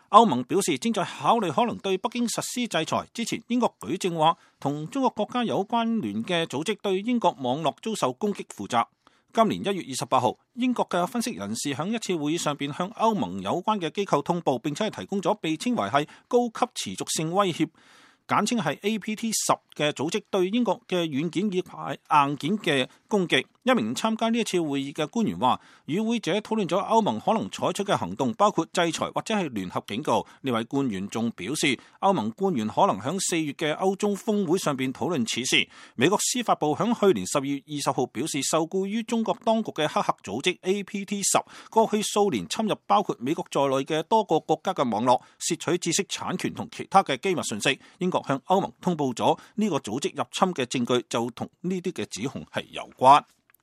歐盟表示正在考慮可能對北京實施制裁。之前英國舉證話，同中國國家有關聯嘅組織對英國網絡遭受攻擊負責。今年1月28號，英國嘅分析人士喺一次會議上邊向歐盟有關嘅機構通報，並且係提供咗被稱為係高級持續性威脅，簡稱係 APT10嘅組織對英國嘅軟件以及硬件嘅攻擊。一名參加呢一次會議嘅官員話，與會者討論咗歐盟可能採取嘅行動，包括制裁或者係聯合警告。呢位官員仲表示，歐盟官員可能喺4月嘅歐中峰會上邊討論此事。美國司法部喺去年12月20號表示，受雇於中國當局嘅黑客組織 APT10 過去數年侵入包括美國在內嘅多個國家嘅網絡，竊取知識產權同其他嘅機密信息。英國向歐盟通報咗呢個組織入侵嘅證據，就同呢啲嘅指控係有關。